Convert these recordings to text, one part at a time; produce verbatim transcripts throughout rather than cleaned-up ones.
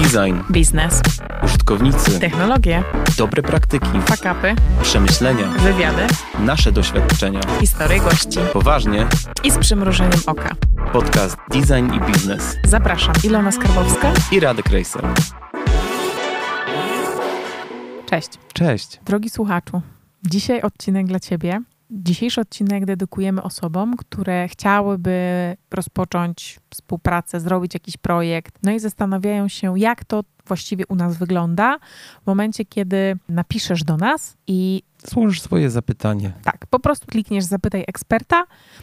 Design, biznes, użytkownicy, technologie, dobre praktyki, fakapy, przemyślenia, wywiady, nasze doświadczenia, historie gości poważnie i z przymrużeniem oka. Podcast Design i Biznes. Zapraszam, Ilona Skarbowska i Radek Rejser. Cześć. Cześć. Drogi słuchaczu, dzisiaj odcinek dla Ciebie. Dzisiejszy odcinek dedykujemy osobom, które chciałyby rozpocząć współpracę, zrobić jakiś projekt, no i zastanawiają się, jak to właściwie u nas wygląda w momencie, kiedy napiszesz do nas i... Złożysz swoje zapytanie. Tak, po prostu klikniesz Zapytaj eksperta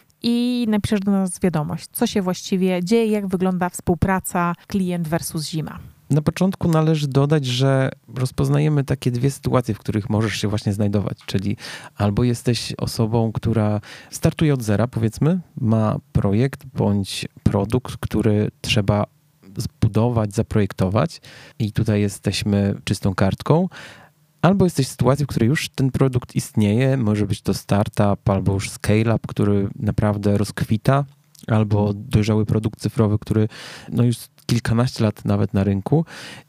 i napiszesz do nas wiadomość, co się właściwie dzieje, jak wygląda współpraca klient versus zima. Na początku należy dodać, że rozpoznajemy takie dwie sytuacje, w których możesz się właśnie znajdować, czyli albo jesteś osobą, która startuje od zera, powiedzmy, ma projekt bądź produkt, który trzeba zbudować, zaprojektować i tutaj jesteśmy czystą kartką, albo jesteś w sytuacji, w której już ten produkt istnieje, może być to startup albo już scale-up, który naprawdę rozkwita, albo dojrzały produkt cyfrowy, który no już kilkanaście lat nawet na rynku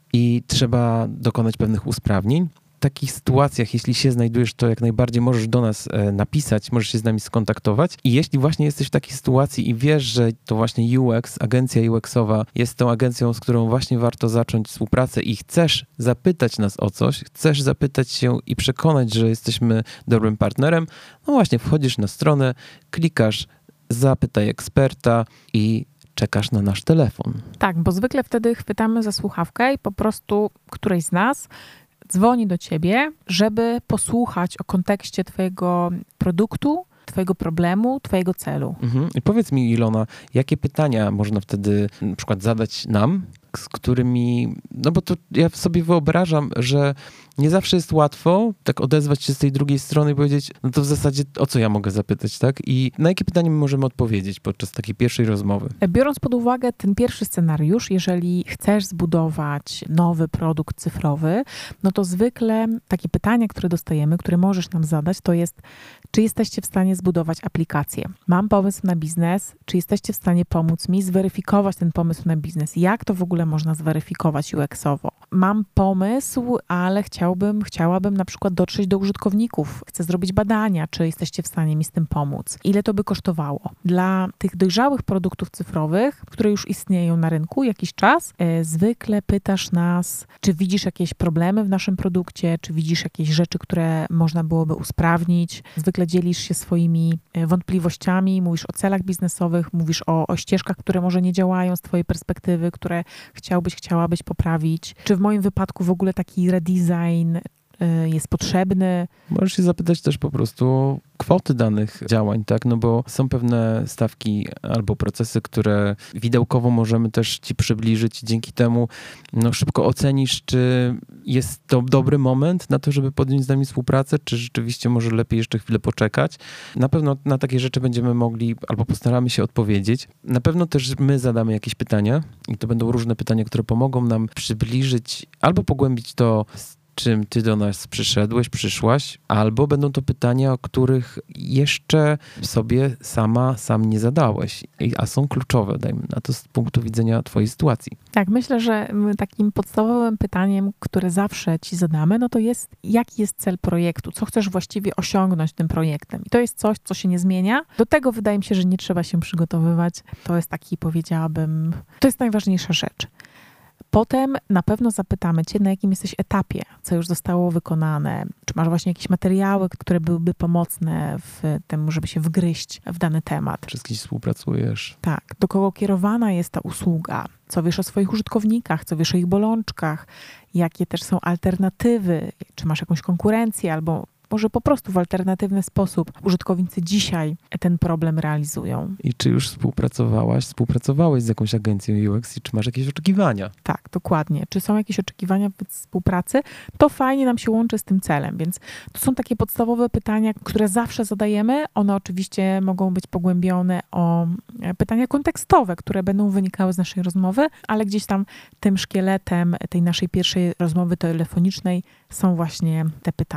i trzeba dokonać pewnych usprawnień. W takich sytuacjach, jeśli się znajdujesz, to jak najbardziej możesz do nas napisać, możesz się z nami skontaktować i jeśli właśnie jesteś w takiej sytuacji i wiesz, że to właśnie U X, agencja U X-owa jest tą agencją, z którą właśnie warto zacząć współpracę i chcesz zapytać nas o coś, chcesz zapytać się i przekonać, że jesteśmy dobrym partnerem, no właśnie wchodzisz na stronę, klikasz Zapytaj eksperta i czekasz na nasz telefon. Tak, bo zwykle wtedy chwytamy za słuchawkę i po prostu któryś z nas dzwoni do ciebie, żeby posłuchać o kontekście twojego produktu, twojego problemu, twojego celu. Mhm. I powiedz mi, Ilona, jakie pytania można wtedy na przykład zadać nam, z którymi, no bo to ja sobie wyobrażam, że nie zawsze jest łatwo tak odezwać się z tej drugiej strony i powiedzieć, no to w zasadzie o co ja mogę zapytać, tak? I na jakie pytanie my możemy odpowiedzieć podczas takiej pierwszej rozmowy? Biorąc pod uwagę ten pierwszy scenariusz, jeżeli chcesz zbudować nowy produkt cyfrowy, no to zwykle takie pytania, które dostajemy, które możesz nam zadać, to jest, czy jesteście w stanie zbudować aplikację? Mam pomysł na biznes, czy jesteście w stanie pomóc mi zweryfikować ten pomysł na biznes? Jak to w ogóle można zweryfikować U X-owo? Mam pomysł, ale chciałbym, chciałabym na przykład dotrzeć do użytkowników. Chcę zrobić badania, czy jesteście w stanie mi z tym pomóc. Ile to by kosztowało? Dla tych dojrzałych produktów cyfrowych, które już istnieją na rynku jakiś czas, e, zwykle pytasz nas, czy widzisz jakieś problemy w naszym produkcie, czy widzisz jakieś rzeczy, które można byłoby usprawnić. Zwykle dzielisz się swoimi wątpliwościami, mówisz o celach biznesowych, mówisz o, o ścieżkach, które może nie działają z twojej perspektywy, które chciałbyś, chciałabyś poprawić. Czy w moim wypadku w ogóle taki redesign jest potrzebny? Możesz się zapytać też po prostu o kwoty danych działań, tak? No bo są pewne stawki albo procesy, które widełkowo możemy też ci przybliżyć. Dzięki temu no, szybko ocenisz, czy jest to dobry moment na to, żeby podjąć z nami współpracę, czy rzeczywiście może lepiej jeszcze chwilę poczekać. Na pewno na takie rzeczy będziemy mogli albo postaramy się odpowiedzieć. Na pewno też my zadamy jakieś pytania i to będą różne pytania, które pomogą nam przybliżyć albo pogłębić to, czym ty do nas przyszedłeś, przyszłaś, albo będą to pytania, o których jeszcze sobie sama, sam nie zadałeś, a są kluczowe, dajmy na to z punktu widzenia twojej sytuacji. Tak, myślę, że takim podstawowym pytaniem, które zawsze ci zadamy, no to jest, jaki jest cel projektu, co chcesz właściwie osiągnąć tym projektem. I to jest coś, co się nie zmienia. Do tego wydaje mi się, że nie trzeba się przygotowywać. To jest taki, powiedziałabym, to jest najważniejsza rzecz. Potem na pewno zapytamy cię, na jakim jesteś etapie, co już zostało wykonane. Czy masz właśnie jakieś materiały, które byłyby pomocne w tym, żeby się wgryźć w dany temat. Czy z kimś współpracujesz? Tak. Do kogo kierowana jest ta usługa? Co wiesz o swoich użytkownikach? Co wiesz o ich bolączkach? Jakie też są alternatywy? Czy masz jakąś konkurencję albo może po prostu w alternatywny sposób użytkownicy dzisiaj ten problem realizują. I czy już współpracowałaś, współpracowałeś z jakąś agencją U X i czy masz jakieś oczekiwania? Tak, dokładnie. Czy są jakieś oczekiwania w współpracy? To fajnie nam się łączy z tym celem, więc to są takie podstawowe pytania, które zawsze zadajemy. One oczywiście mogą być pogłębione o pytania kontekstowe, które będą wynikały z naszej rozmowy, ale gdzieś tam tym szkieletem tej naszej pierwszej rozmowy telefonicznej są właśnie te pytania.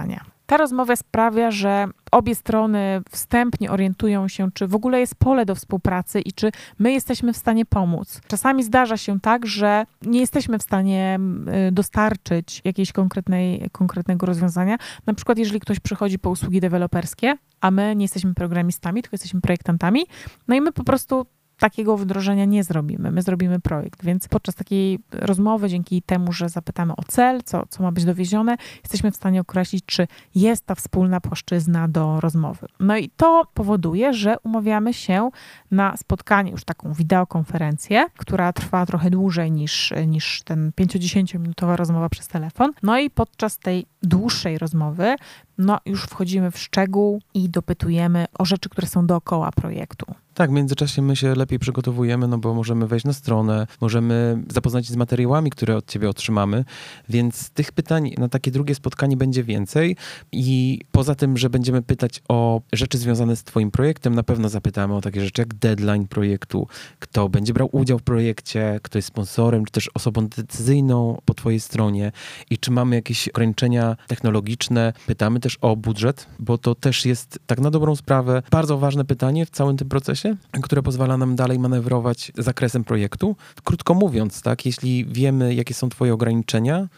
ta rozmowa sprawia, że obie strony wstępnie orientują się, czy w ogóle jest pole do współpracy i czy my jesteśmy w stanie pomóc. Czasami zdarza się tak, że nie jesteśmy w stanie dostarczyć jakiejś konkretnej, konkretnego rozwiązania. Na przykład jeżeli ktoś przychodzi po usługi deweloperskie, a my nie jesteśmy programistami, tylko jesteśmy projektantami, no i my po prostu takiego wdrożenia nie zrobimy. My zrobimy projekt, więc podczas takiej rozmowy, dzięki temu, że zapytamy o cel, co, co ma być dowiezione, jesteśmy w stanie określić, czy jest ta wspólna płaszczyzna do rozmowy. No i to powoduje, że umawiamy się na spotkanie, już taką wideokonferencję, która trwa trochę dłużej niż, niż ten pięcio-dziesięciominutowa rozmowa przez telefon. No i podczas tej dłuższej rozmowy no już wchodzimy w szczegół i dopytujemy o rzeczy, które są dookoła projektu. Tak, w międzyczasie my się lepiej przygotowujemy, no bo możemy wejść na stronę, możemy zapoznać się z materiałami, które od ciebie otrzymamy, więc tych pytań na takie drugie spotkanie będzie więcej i poza tym, że będziemy pytać o rzeczy związane z twoim projektem, na pewno zapytamy o takie rzeczy jak deadline projektu, kto będzie brał udział w projekcie, kto jest sponsorem, czy też osobą decyzyjną po twojej stronie i czy mamy jakieś ograniczenia technologiczne. Pytamy też o budżet, bo to też jest tak na dobrą sprawę bardzo ważne pytanie w całym tym procesie, które pozwala nam dalej manewrować zakresem projektu. Krótko mówiąc, tak, jeśli wiemy, jakie są twoje ograniczenia,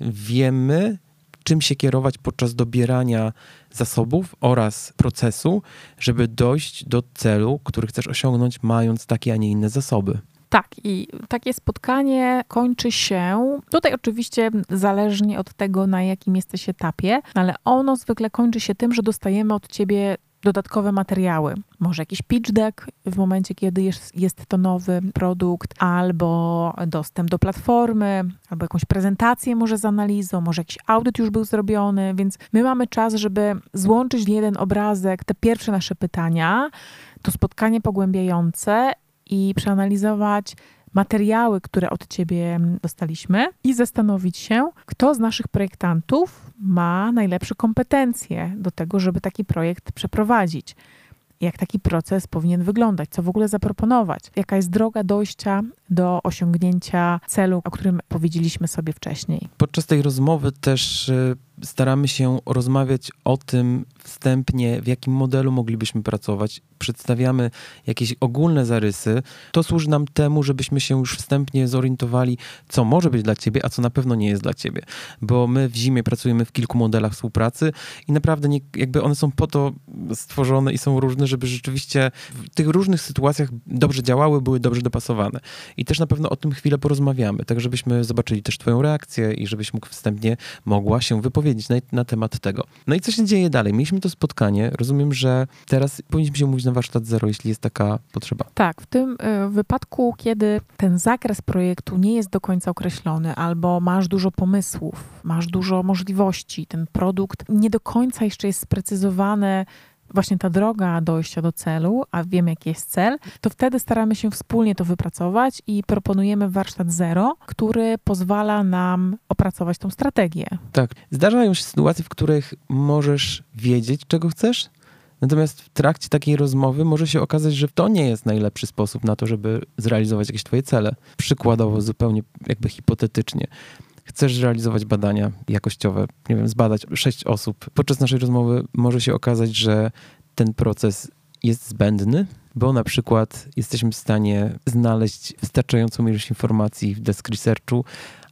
wiemy, czym się kierować podczas dobierania zasobów oraz procesu, żeby dojść do celu, który chcesz osiągnąć, mając takie, a nie inne zasoby. Tak, i takie spotkanie kończy się, tutaj oczywiście zależnie od tego, na jakim jesteś etapie, ale ono zwykle kończy się tym, że dostajemy od ciebie dodatkowe materiały. Może jakiś pitch deck w momencie, kiedy jest, jest to nowy produkt, albo dostęp do platformy, albo jakąś prezentację może z analizą, może jakiś audyt już był zrobiony, więc my mamy czas, żeby złączyć w jeden obrazek te pierwsze nasze pytania, to spotkanie pogłębiające i przeanalizować materiały, które od ciebie dostaliśmy i zastanowić się, kto z naszych projektantów ma najlepsze kompetencje do tego, żeby taki projekt przeprowadzić. Jak taki proces powinien wyglądać, co w ogóle zaproponować, jaka jest droga dojścia do osiągnięcia celu, o którym powiedzieliśmy sobie wcześniej. Podczas tej rozmowy też staramy się rozmawiać o tym wstępnie, w jakim modelu moglibyśmy pracować. Przedstawiamy jakieś ogólne zarysy. To służy nam temu, żebyśmy się już wstępnie zorientowali, co może być dla ciebie, a co na pewno nie jest dla ciebie. Bo my w Zimie pracujemy w kilku modelach współpracy i naprawdę nie, jakby one są po to stworzone i są różne, żeby rzeczywiście w tych różnych sytuacjach dobrze działały, były dobrze dopasowane. I też na pewno o tym chwilę porozmawiamy, tak żebyśmy zobaczyli też twoją reakcję i żebyś mógł wstępnie mogła się wypowiedzieć na, na temat tego. No i co się dzieje dalej? Mieliśmy to spotkanie. Rozumiem, że teraz powinniśmy się umówić na warsztat zero, jeśli jest taka potrzeba. Tak, w tym y, wypadku, kiedy ten zakres projektu nie jest do końca określony, albo masz dużo pomysłów, masz dużo możliwości, ten produkt nie do końca jeszcze jest sprecyzowany, właśnie ta droga dojścia do celu, a wiemy, jaki jest cel, to wtedy staramy się wspólnie to wypracować i proponujemy warsztat zero, który pozwala nam opracować tą strategię. Tak. Zdarzają się sytuacje, w których możesz wiedzieć, czego chcesz, natomiast w trakcie takiej rozmowy może się okazać, że to nie jest najlepszy sposób na to, żeby zrealizować jakieś twoje cele. Przykładowo, zupełnie jakby hipotetycznie. Chcesz zrealizować badania jakościowe, nie wiem, zbadać sześć osób. Podczas naszej rozmowy może się okazać, że ten proces jest zbędny, bo na przykład jesteśmy w stanie znaleźć wystarczającą ilość informacji w desk researchu,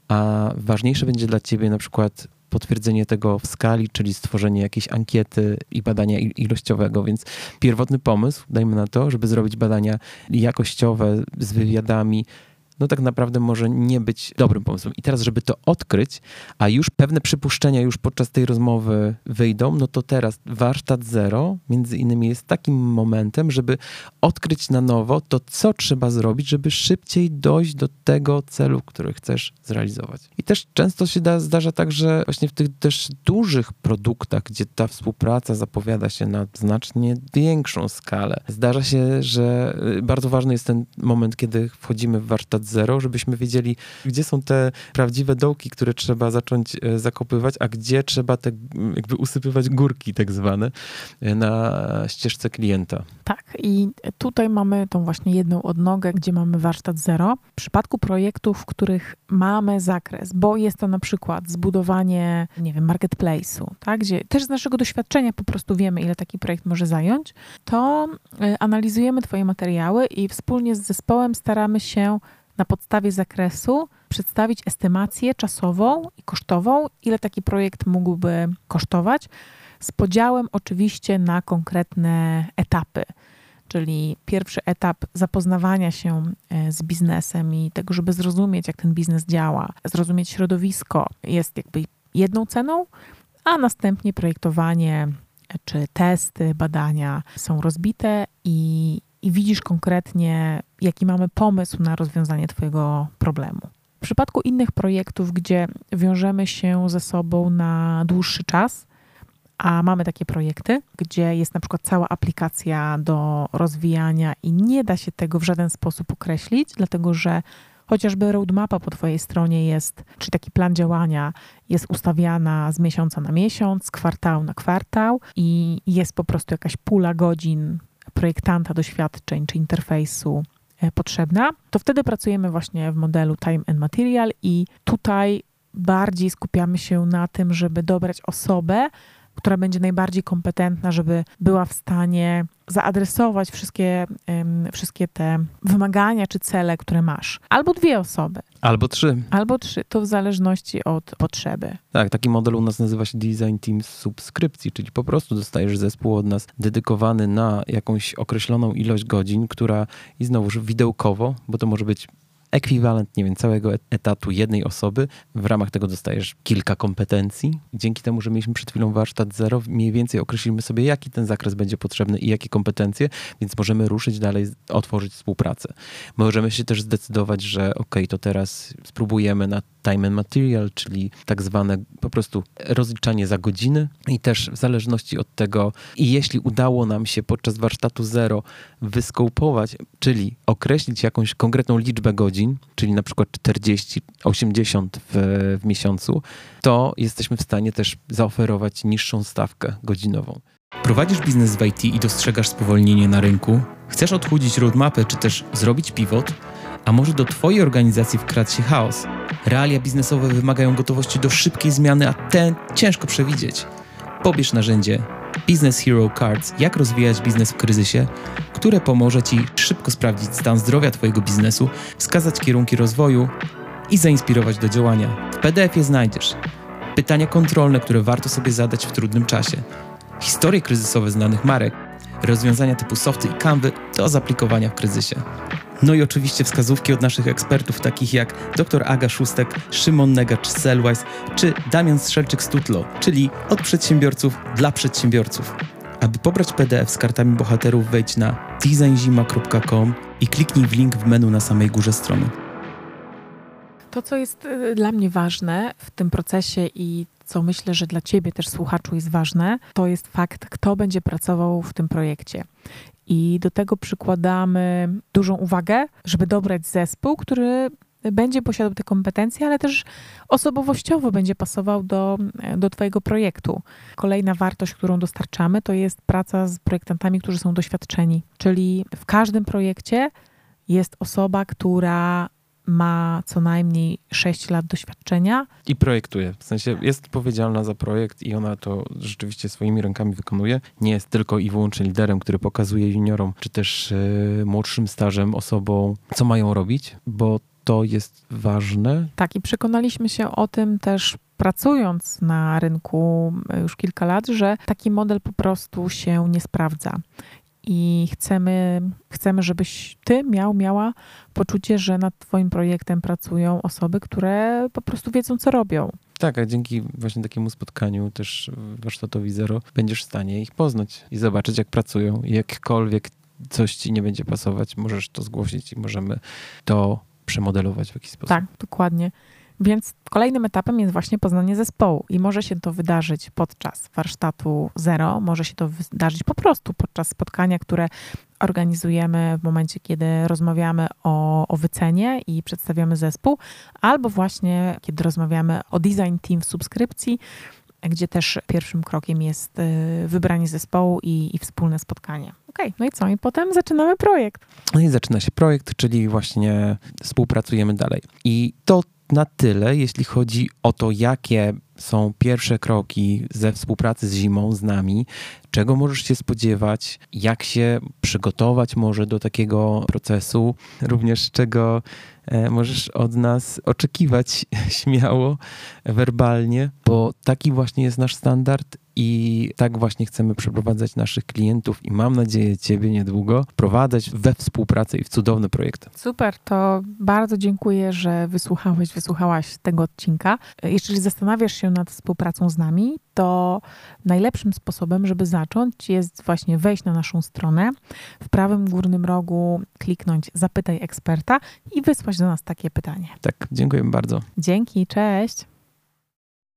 a ważniejsze będzie dla ciebie na przykład potwierdzenie tego w skali, czyli stworzenie jakiejś ankiety i badania ilościowego, więc pierwotny pomysł, dajmy na to, żeby zrobić badania jakościowe z wywiadami, no tak naprawdę może nie być dobrym pomysłem. I teraz, żeby to odkryć, a już pewne przypuszczenia już podczas tej rozmowy wyjdą, no to teraz warsztat zero między innymi jest takim momentem, żeby odkryć na nowo to, co trzeba zrobić, żeby szybciej dojść do tego celu, który chcesz zrealizować. I też często się da, zdarza tak, że właśnie w tych też dużych produktach, gdzie ta współpraca zapowiada się na znacznie większą skalę, zdarza się, że bardzo ważny jest ten moment, kiedy wchodzimy w warsztat zero, żebyśmy wiedzieli, gdzie są te prawdziwe dołki, które trzeba zacząć zakopywać, a gdzie trzeba te jakby usypywać górki tak zwane na ścieżce klienta. Tak, i tutaj mamy tą właśnie jedną odnogę, gdzie mamy warsztat zero. W przypadku projektów, w których mamy zakres, bo jest to na przykład zbudowanie, nie wiem, marketplace'u, tak, gdzie też z naszego doświadczenia po prostu wiemy, ile taki projekt może zająć, to analizujemy twoje materiały i wspólnie z zespołem staramy się na podstawie zakresu przedstawić estymację czasową i kosztową, ile taki projekt mógłby kosztować, z podziałem oczywiście na konkretne etapy. Czyli pierwszy etap zapoznawania się z biznesem i tego, żeby zrozumieć, jak ten biznes działa, zrozumieć środowisko, jest jakby jedną ceną, a następnie projektowanie czy testy, badania są rozbite i, i widzisz konkretnie, jaki mamy pomysł na rozwiązanie twojego problemu. W przypadku innych projektów, gdzie wiążemy się ze sobą na dłuższy czas, a mamy takie projekty, gdzie jest na przykład cała aplikacja do rozwijania i nie da się tego w żaden sposób określić, dlatego że chociażby roadmapa po twojej stronie jest, czy taki plan działania jest ustawiana z miesiąca na miesiąc, z kwartału na kwartał i jest po prostu jakaś pula godzin projektanta doświadczeń czy interfejsu potrzebna, to wtedy pracujemy właśnie w modelu time and material i tutaj bardziej skupiamy się na tym, żeby dobrać osobę, która będzie najbardziej kompetentna, żeby była w stanie zaadresować wszystkie, um, wszystkie te wymagania czy cele, które masz. Albo dwie osoby. Albo trzy. Albo trzy. To w zależności od potrzeby. Tak, taki model u nas nazywa się Design Team subskrypcji, czyli po prostu dostajesz zespół od nas dedykowany na jakąś określoną ilość godzin, która i znowuż widełkowo, bo to może być ekwiwalent, nie wiem, całego etatu jednej osoby. W ramach tego dostajesz kilka kompetencji. Dzięki temu, że mieliśmy przed chwilą warsztat zero, mniej więcej określimy sobie, jaki ten zakres będzie potrzebny i jakie kompetencje, więc możemy ruszyć dalej, otworzyć współpracę. Możemy się też zdecydować, że ok, to teraz spróbujemy na time and material, czyli tak zwane po prostu rozliczanie za godziny i też w zależności od tego, i jeśli udało nam się podczas warsztatu zero wyskopować, czyli określić jakąś konkretną liczbę godzin, czyli na przykład czterdzieści, osiemdziesiąt w, w miesiącu, to jesteśmy w stanie też zaoferować niższą stawkę godzinową. Prowadzisz biznes w I T i dostrzegasz spowolnienie na rynku? Chcesz odchudzić roadmapę, czy też zrobić pivot? A może do twojej organizacji wkradł się chaos? Realia biznesowe wymagają gotowości do szybkiej zmiany, a ten ciężko przewidzieć. Pobierz narzędzie Business Hero Cards, jak rozwijać biznes w kryzysie, które pomoże ci szybko sprawdzić stan zdrowia twojego biznesu, wskazać kierunki rozwoju i zainspirować do działania. W P D F-ie znajdziesz pytania kontrolne, które warto sobie zadać w trudnym czasie, historie kryzysowe znanych marek, rozwiązania typu softy i Canvy do zaaplikowania w kryzysie. No i oczywiście wskazówki od naszych ekspertów, takich jak dr Aga Szóstek, Szymon Negacz z Sellwise, czy Damian Strzelczyk z Tutlo, czyli od przedsiębiorców dla przedsiębiorców. Aby pobrać P D F z kartami bohaterów, wejdź na design zima kropka com i kliknij w link w menu na samej górze strony. To, co jest dla mnie ważne w tym procesie i co myślę, że dla ciebie też, słuchaczu, jest ważne, to jest fakt, kto będzie pracował w tym projekcie. I do tego przykładamy dużą uwagę, żeby dobrać zespół, który będzie posiadał te kompetencje, ale też osobowościowo będzie pasował do, do twojego projektu. Kolejna wartość, którą dostarczamy, to jest praca z projektantami, którzy są doświadczeni. Czyli w każdym projekcie jest osoba, która ma co najmniej sześć lat doświadczenia. I projektuje. W sensie jest odpowiedzialna za projekt i ona to rzeczywiście swoimi rękami wykonuje. Nie jest tylko i wyłącznie liderem, który pokazuje juniorom, czy też yy, młodszym stażem osobom, co mają robić, bo to jest ważne. Tak, i przekonaliśmy się o tym też pracując na rynku już kilka lat, że taki model po prostu się nie sprawdza. I chcemy, chcemy, żebyś ty miał, miała poczucie, że nad twoim projektem pracują osoby, które po prostu wiedzą, co robią. Tak, a dzięki właśnie takiemu spotkaniu też warsztatowi zero będziesz w stanie ich poznać i zobaczyć, jak pracują. I jakkolwiek coś ci nie będzie pasować, możesz to zgłosić i możemy to przemodelować w jakiś sposób. Tak, dokładnie. Więc kolejnym etapem jest właśnie poznanie zespołu i może się to wydarzyć podczas warsztatu zero, może się to wydarzyć po prostu podczas spotkania, które organizujemy w momencie, kiedy rozmawiamy o, o wycenie i przedstawiamy zespół, albo właśnie kiedy rozmawiamy o design team w subskrypcji, gdzie też pierwszym krokiem jest wybranie zespołu i, i wspólne spotkanie. Okej, okay, no i co? I potem zaczynamy projekt. No i zaczyna się projekt, czyli właśnie współpracujemy dalej. I to na tyle, jeśli chodzi o to, jakie są pierwsze kroki ze współpracy z Zimą, z nami, czego możesz się spodziewać, jak się przygotować może do takiego procesu, również czego możesz od nas oczekiwać śmiało, werbalnie, bo taki właśnie jest nasz standard i tak właśnie chcemy przeprowadzać naszych klientów i mam nadzieję Ciebie niedługo wprowadzać we współpracę i w cudowne projekty. Super, to bardzo dziękuję, że wysłuchałeś, wysłuchałaś tego odcinka. Jeżeli zastanawiasz się nad współpracą z nami, to najlepszym sposobem, żeby zacząć, jest właśnie wejść na naszą stronę, w prawym górnym rogu kliknąć Zapytaj eksperta i wysłać do nas takie pytanie. Tak, dziękuję bardzo. Dzięki, cześć.